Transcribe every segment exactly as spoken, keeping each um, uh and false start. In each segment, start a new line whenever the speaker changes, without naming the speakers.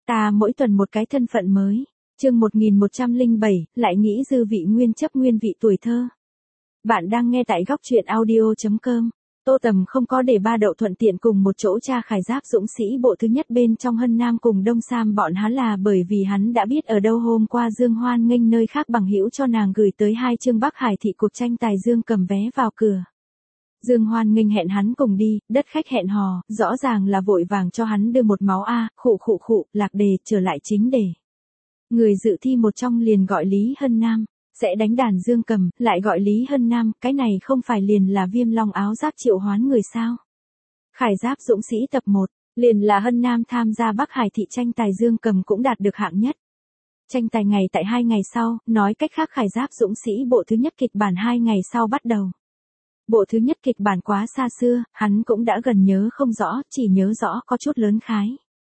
Ta mỗi tuần một cái thân phận mới. Chương một nghìn một trăm lẻ bảy, lại nghĩ dư vị nguyên chấp nguyên vị tuổi thơ. Bạn đang nghe tại góc truyện audio chấm com. Tô Tầm không có để ba đậu thuận tiện cùng một chỗ tra Khải Giáp Dũng Sĩ bộ thứ nhất bên trong Hân Nam cùng Đông Sam bọn hắn là bởi vì hắn đã biết ở đâu hôm qua Dương Hoan Nghênh nơi khác bằng hữu cho nàng gửi tới hai chương Bắc Hải thị cuộc tranh tài Dương cầm vé vào cửa. Dương Hoan Nghênh hẹn hắn cùng đi, đất khách hẹn hò, rõ ràng là vội vàng cho hắn đưa một máu a, khụ khụ khụ, lạc đề, trở lại chính đề. Người dự thi một trong liền gọi Lý Hân Nam, sẽ đánh đàn dương cầm, lại gọi Lý Hân Nam, cái này không phải liền là Viêm Long áo giáp triệu hoán người sao? Khải Giáp Dũng Sĩ tập một, liền là Hân Nam tham gia Bắc Hải thị tranh tài dương cầm cũng đạt được hạng nhất. Tranh tài ngày tại hai ngày sau, nói cách khác Khải Giáp Dũng Sĩ bộ thứ nhất kịch bản hai ngày sau bắt đầu. Bộ thứ nhất kịch bản quá xa xưa, hắn cũng đã gần nhớ không rõ, chỉ nhớ rõ có chút lớn khái.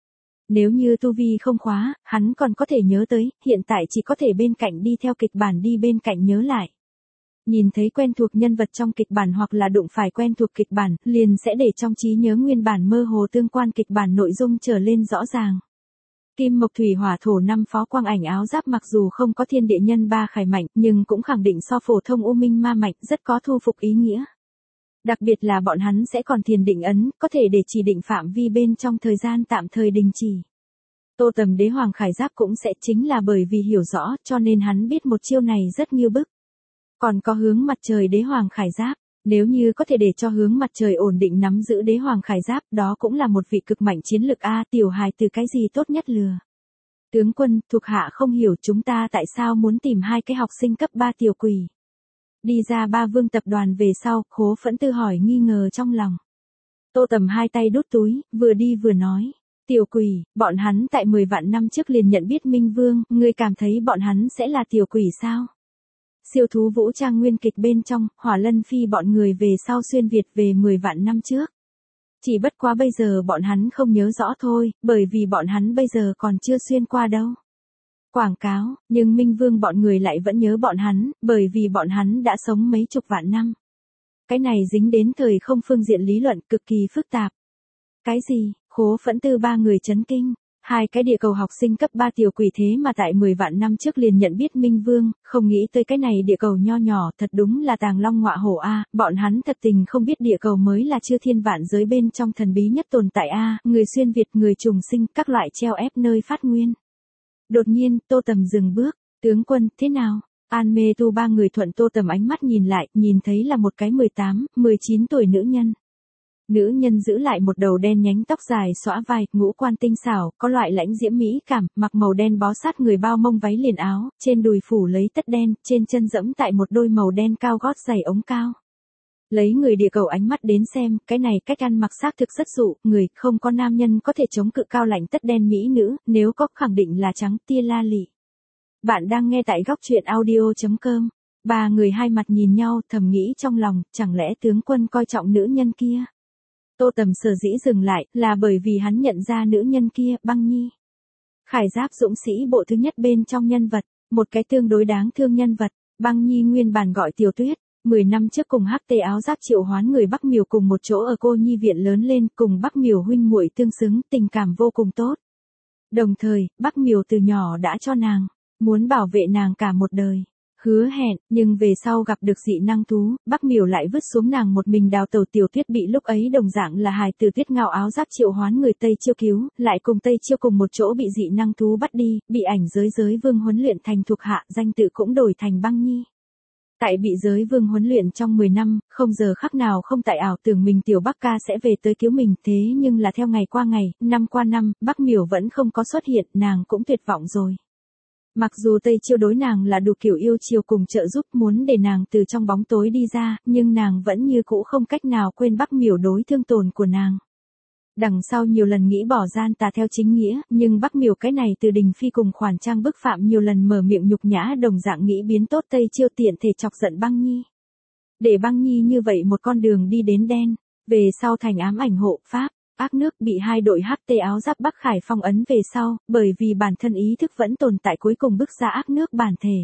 Nếu như tu vi không khóa, hắn còn có thể nhớ tới, hiện tại chỉ có thể bên cạnh đi theo kịch bản đi bên cạnh nhớ lại. Nhìn thấy quen thuộc nhân vật trong kịch bản hoặc là đụng phải quen thuộc kịch bản, liền sẽ để trong trí nhớ nguyên bản mơ hồ tương quan kịch bản nội dung trở lên rõ ràng. Kim Mộc Thủy Hỏa Thổ năm phó quang ảnh áo giáp mặc dù không có thiên địa nhân ba khải mạnh, nhưng cũng khẳng định so phổ thông u minh ma mạnh rất có thu phục ý nghĩa. Đặc biệt là bọn hắn sẽ còn thiền định ấn, có thể để chỉ định phạm vi bên trong thời gian tạm thời đình chỉ. Tô Tầm đế hoàng khải giáp cũng sẽ chính là bởi vì hiểu rõ, cho nên hắn biết một chiêu này rất như bức. Còn có hướng mặt trời đế hoàng khải giáp, nếu như có thể để cho hướng mặt trời ổn định nắm giữ đế hoàng khải giáp, đó cũng là một vị cực mạnh chiến lực a, tiểu hài từ cái gì tốt nhất lừa. Tướng quân, thuộc hạ không hiểu chúng ta tại sao muốn tìm hai cái học sinh cấp ba tiểu quỷ. Đi ra Ba Vương tập đoàn về sau, Khố Phẫn Tư hỏi nghi ngờ trong lòng. Tô Tầm hai tay đút túi, vừa đi vừa nói. Tiểu quỷ, bọn hắn tại mười vạn năm trước liền nhận biết Minh Vương, ngươi cảm thấy bọn hắn sẽ là tiểu quỷ sao? Siêu thú vũ trang nguyên kịch bên trong, Hỏa Lân Phi bọn người về sau xuyên Việt về mười vạn năm trước. Chỉ bất quá bây giờ bọn hắn không nhớ rõ thôi, bởi vì bọn hắn bây giờ còn chưa xuyên qua đâu. Quảng cáo, nhưng Minh Vương bọn người lại vẫn nhớ bọn hắn, bởi vì bọn hắn đã sống mấy chục vạn năm. Cái này dính đến thời không phương diện lý luận cực kỳ phức tạp. Cái gì? Khố Phẫn Tư ba người chấn kinh. Hai cái địa cầu học sinh cấp ba tiểu quỷ thế mà tại mười vạn năm trước liền nhận biết Minh Vương, không nghĩ tới cái này địa cầu nho nhỏ thật đúng là tàng long ngọa hổ a, bọn hắn thật tình không biết địa cầu mới là chư thiên vạn giới bên trong thần bí nhất tồn tại a, người xuyên Việt, người trùng sinh, các loại treo ép nơi phát nguyên. Đột nhiên, Tô Tầm dừng bước, tướng quân, thế nào? An Mê Tu ba người thuận Tô Tầm ánh mắt nhìn lại, nhìn thấy là một cái mười tám, mười chín tuổi nữ nhân. Nữ nhân giữ lại một đầu đen nhánh tóc dài xõa vai, ngũ quan tinh xảo, có loại lãnh diễm mỹ cảm, mặc màu đen bó sát người bao mông váy liền áo, trên đùi phủ lấy tất đen, trên chân dẫm tại một đôi màu đen cao gót giày ống cao. Lấy người địa cầu ánh mắt đến xem, cái này cách ăn mặc xác thực rất dụ, người, không có nam nhân có thể chống cự cao lãnh tất đen mỹ nữ, nếu có khẳng định là trắng tia la lị. Bạn đang nghe tại góc truyện audio chấm com. Ba người hai mặt nhìn nhau, thầm nghĩ trong lòng, chẳng lẽ tướng quân coi trọng nữ nhân kia? Tô Tầm sở dĩ dừng lại, là bởi vì hắn nhận ra nữ nhân kia, Băng Nhi. Khải Giáp Dũng Sĩ bộ thứ nhất bên trong nhân vật, một cái tương đối đáng thương nhân vật, Băng Nhi nguyên bản gọi Tiểu Tuyết, mười năm trước cùng hắc tê áo giáp triệu hoán người Bắc Miều cùng một chỗ ở Cô Nhi viện lớn lên, cùng Bắc Miều huynh muội tương xứng, tình cảm vô cùng tốt. Đồng thời, Bắc Miều từ nhỏ đã cho nàng, muốn bảo vệ nàng cả một đời. Hứa hẹn, nhưng về sau gặp được dị năng thú, Bắc Miều lại vứt xuống nàng một mình đào tẩu. Tiểu Tuyết bị lúc ấy đồng dạng là hài tử Tuyết Ngao áo giáp triệu hoán người Tây Chiêu cứu, lại cùng Tây Chiêu cùng một chỗ bị dị năng thú bắt đi, bị ảnh giới giới vương huấn luyện thành thuộc hạ, danh tự cũng đổi thành Băng Nhi. Tại bị giới vương huấn luyện trong mười năm, không giờ khắc nào không tại ảo tưởng mình tiểu Bắc ca sẽ về tới cứu mình, thế nhưng là theo ngày qua ngày, năm qua năm, Bắc Miều vẫn không có xuất hiện, nàng cũng tuyệt vọng rồi. Mặc dù Tây Chiêu đối nàng là đủ kiểu yêu chiều cùng trợ giúp muốn để nàng từ trong bóng tối đi ra, nhưng nàng vẫn như cũ không cách nào quên Bắc Miều đối thương tổn của nàng. Đằng sau nhiều lần nghĩ bỏ gian tà theo chính nghĩa, nhưng Bắc Miều cái này từ Đình Phi cùng khoản trang bức phạm nhiều lần mở miệng nhục nhã đồng dạng nghĩ biến tốt Tây Chiêu tiện thể chọc giận Băng Nhi. Để Băng Nhi như vậy một con đường đi đến đen, về sau thành ám ảnh hộ pháp. Ác nước bị hai đội hắc tê áo giáp Bắc Khải phong ấn về sau, bởi vì bản thân ý thức vẫn tồn tại cuối cùng bức ra ác nước bản thể.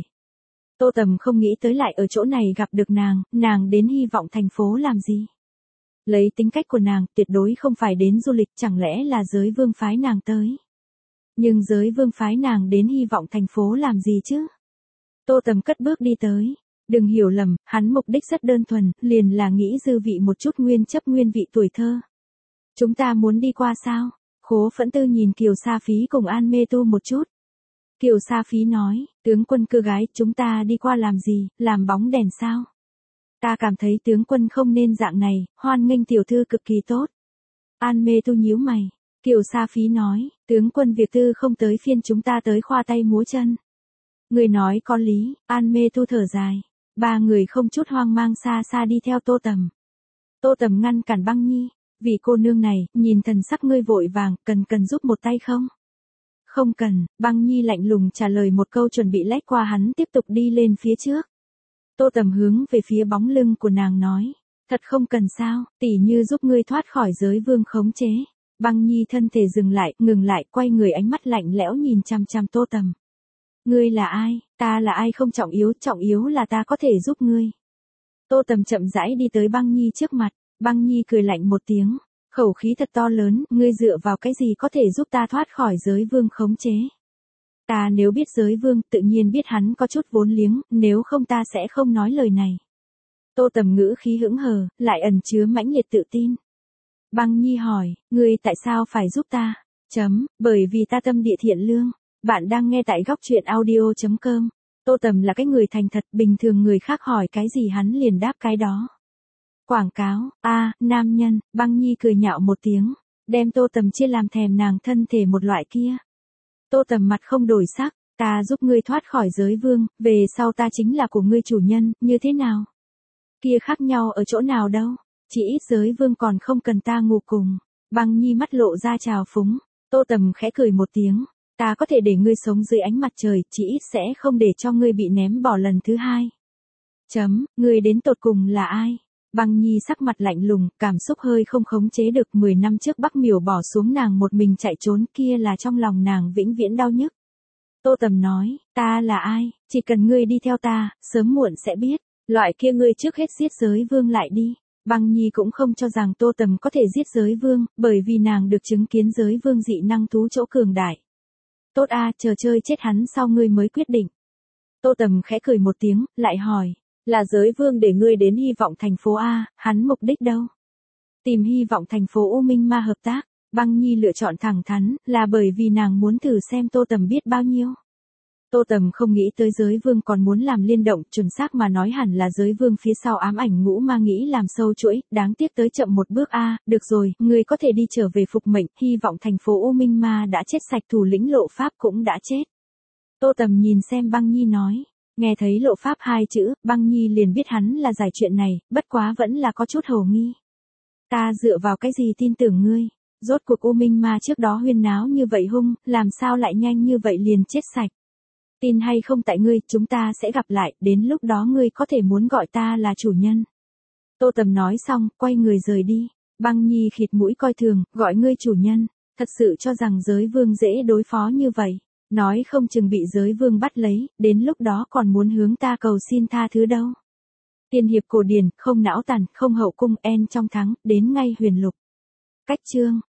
Tô Tầm không nghĩ tới lại ở chỗ này gặp được nàng, nàng đến hy vọng thành phố làm gì? Lấy tính cách của nàng, tuyệt đối không phải đến du lịch, chẳng lẽ là giới vương phái nàng tới? Nhưng giới vương phái nàng đến hy vọng thành phố làm gì chứ? Tô Tầm cất bước đi tới. Đừng hiểu lầm, hắn mục đích rất đơn thuần, liền là nghĩ dư vị một chút nguyên chấp nguyên vị tuổi thơ. Chúng ta muốn đi qua sao? Khố Phẫn Tư nhìn Kiều Sa Phí cùng An Mê Tu một chút. Kiều Sa Phí nói, tướng quân cưa gái, chúng ta đi qua làm gì, làm bóng đèn sao? Ta cảm thấy tướng quân không nên dạng này, hoan nghênh tiểu thư cực kỳ tốt. An Mê Tu nhíu mày. Kiều Sa Phí nói, tướng quân việc tư không tới phiên chúng ta tới khoa tay múa chân. Người nói có lý, An Mê Tu thở dài. Ba người không chút hoang mang xa xa đi theo Tô Tầm. Tô Tầm ngăn cản Băng Nhi, vì cô nương này, nhìn thần sắc ngươi vội vàng, cần cần giúp một tay không? Không cần, Băng Nhi lạnh lùng trả lời một câu chuẩn bị lách qua hắn tiếp tục đi lên phía trước. Tô Tầm hướng về phía bóng lưng của nàng nói, thật không cần sao, tỷ như giúp ngươi thoát khỏi giới vương khống chế. Băng Nhi thân thể dừng lại, ngừng lại, quay người ánh mắt lạnh lẽo nhìn chăm chăm Tô Tầm. Ngươi là ai, ta là ai không trọng yếu, trọng yếu là ta có thể giúp ngươi. Tô Tầm chậm rãi đi tới Băng Nhi trước mặt, Băng Nhi cười lạnh một tiếng, khẩu khí thật to lớn, ngươi dựa vào cái gì có thể giúp ta thoát khỏi giới vương khống chế. Ta nếu biết giới vương, tự nhiên biết hắn có chút vốn liếng, nếu không ta sẽ không nói lời này. Tô Tầm ngữ khí hững hờ, lại ẩn chứa mãnh liệt tự tin. Băng Nhi hỏi, ngươi tại sao phải giúp ta? Chấm, bởi vì ta tâm địa thiện lương. Bạn đang nghe tại góc truyện audio chấm com. Tô Tầm là cái người thành thật, bình thường người khác hỏi cái gì hắn liền đáp cái đó. Quảng cáo, a à, nam nhân, Băng Nhi cười nhạo một tiếng, đem Tô Tầm chia làm thèm nàng thân thể một loại kia. Tô Tầm mặt không đổi sắc, ta giúp ngươi thoát khỏi giới vương, về sau ta chính là của ngươi chủ nhân, như thế nào? Kia khác nhau ở chỗ nào đâu, chỉ ít giới vương còn không cần ta ngủ cùng. Băng Nhi mắt lộ ra trào phúng, Tô Tầm khẽ cười một tiếng. Ta có thể để ngươi sống dưới ánh mặt trời, chỉ ít sẽ không để cho ngươi bị ném bỏ lần thứ hai. Chấm, ngươi đến tột cùng là ai? Băng Nhi sắc mặt lạnh lùng, cảm xúc hơi không khống chế được. Mười năm trước Bắc Miểu bỏ xuống nàng một mình chạy trốn, kia là trong lòng nàng vĩnh viễn đau nhức. Tô Tầm nói, ta là ai, chỉ cần ngươi đi theo ta, sớm muộn sẽ biết. Loại kia ngươi trước hết giết giới vương lại đi. Băng Nhi cũng không cho rằng Tô Tầm có thể giết giới vương, bởi vì nàng được chứng kiến giới vương dị năng thú chỗ cường đại. Tốt a, à, chờ chơi chết hắn sau ngươi mới quyết định. Tô Tầm khẽ cười một tiếng, lại hỏi, là giới vương để ngươi đến hy vọng thành phố A, hắn mục đích đâu? Tìm hy vọng thành phố U Minh Ma hợp tác. Băng Nhi lựa chọn thẳng thắn, là bởi vì nàng muốn thử xem Tô Tầm biết bao nhiêu. Tô Tầm không nghĩ tới giới vương còn muốn làm liên động, chuẩn xác mà nói hẳn là giới vương phía sau ám ảnh ngũ ma nghĩ làm sâu chuỗi, đáng tiếc tới chậm một bước a, à, được rồi, người có thể đi trở về phục mệnh, hy vọng thành phố U Minh Ma đã chết sạch, thủ lĩnh Lộ Pháp cũng đã chết. Tô Tầm nhìn xem Băng Nhi nói, nghe thấy Lộ Pháp hai chữ, Băng Nhi liền biết hắn là giải chuyện này, bất quá vẫn là có chút hồ nghi. Ta dựa vào cái gì tin tưởng ngươi? Rốt cuộc U Minh Ma trước đó huyên náo như vậy hung, làm sao lại nhanh như vậy liền chết sạch? Tin hay không tại ngươi, chúng ta sẽ gặp lại, đến lúc đó ngươi có thể muốn gọi ta là chủ nhân. Tô Tầm nói xong, quay người rời đi. Băng Nhi khịt mũi coi thường, gọi ngươi chủ nhân, thật sự cho rằng giới vương dễ đối phó như vậy. Nói không chừng bị giới vương bắt lấy, đến lúc đó còn muốn hướng ta cầu xin tha thứ đâu. Tiên hiệp cổ điển, không não tàn, không hậu cung, en trong thắng, đến ngay huyền lục. Cách chương.